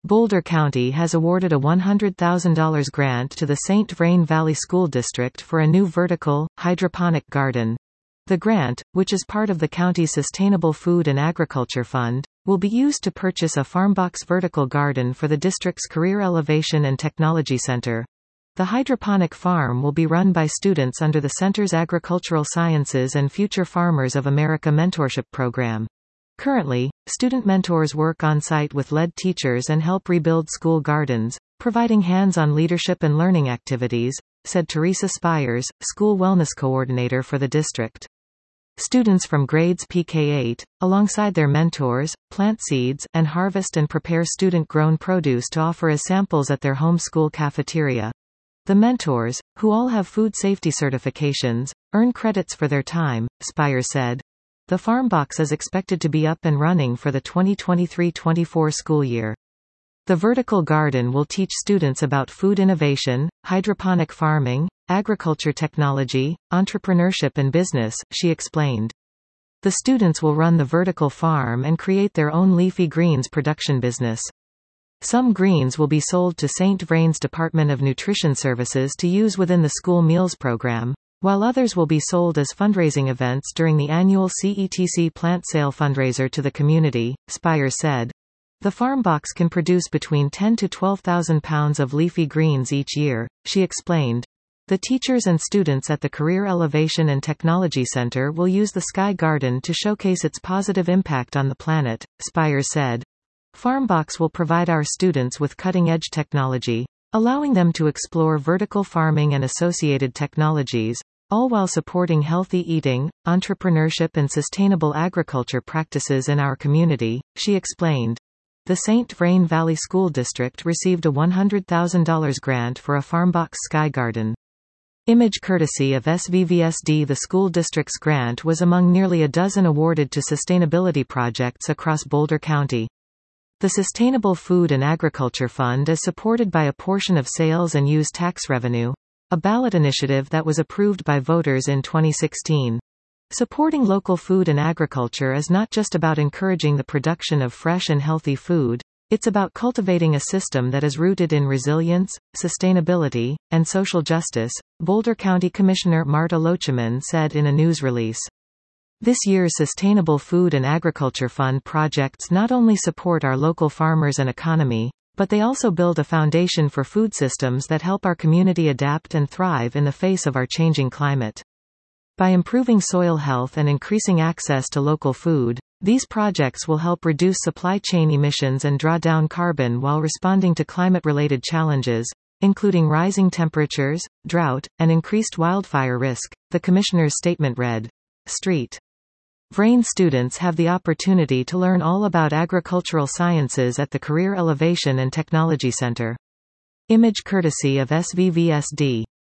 Boulder County has awarded a $100,000 grant to the St. Vrain Valley School District for a new vertical, hydroponic garden. The grant, which is part of the county's Sustainable Food and Agriculture Fund, will be used to purchase a Farmbox vertical garden for the district's Career Elevation and Technology Center. The hydroponic farm will be run by students under the center's Agricultural Sciences and Future Farmers of America mentorship program. Currently, student mentors work on-site with lead teachers and help rebuild school gardens, providing hands-on leadership and learning activities, said Teresa Spires, school wellness coordinator for the district. Students from grades PK8, alongside their mentors, plant seeds, and harvest and prepare student-grown produce to offer as samples at their home school cafeteria. The mentors, who all have food safety certifications, earn credits for their time, Spires said. The Farmbox is expected to be up and running for the 2023-24 school year. The vertical garden will teach students about food innovation, hydroponic farming, agriculture technology, entrepreneurship and business, she explained. The students will run the vertical farm and create their own leafy greens production business. Some greens will be sold to St. Vrain's Department of Nutrition Services to use within the school meals program, while others will be sold as fundraising events during the annual CETC plant sale fundraiser to the community, Spires said. The Farmbox can produce between 10 to 12,000 pounds of leafy greens each year, she explained. The teachers and students at the Career Elevation and Technology Center will use the Sky Garden to showcase its positive impact on the planet, Spires said. Farmbox will provide our students with cutting-edge technology, allowing them to explore vertical farming and associated technologies, all while supporting healthy eating, entrepreneurship and sustainable agriculture practices in our community, she explained. The St. Vrain Valley School District received a $100,000 grant for a Farmbox Sky Garden. Image courtesy of SVVSD. The school district's grant was among nearly a dozen awarded to sustainability projects across Boulder County. The Sustainable Food and Agriculture Fund is supported by a portion of sales and use tax revenue, a ballot initiative that was approved by voters in 2016. Supporting local food and agriculture is not just about encouraging the production of fresh and healthy food, it's about cultivating a system that is rooted in resilience, sustainability, and social justice, Boulder County Commissioner Marta Locheman said in a news release. This year's Sustainable Food and Agriculture Fund projects not only support our local farmers and economy, but they also build a foundation for food systems that help our community adapt and thrive in the face of our changing climate. By improving soil health and increasing access to local food, these projects will help reduce supply chain emissions and draw down carbon while responding to climate-related challenges, including rising temperatures, drought, and increased wildfire risk, the Commissioner's statement read. St. Vrain students have the opportunity to learn all about agricultural sciences at the Career Elevation and Technology Center. Image courtesy of SVVSD.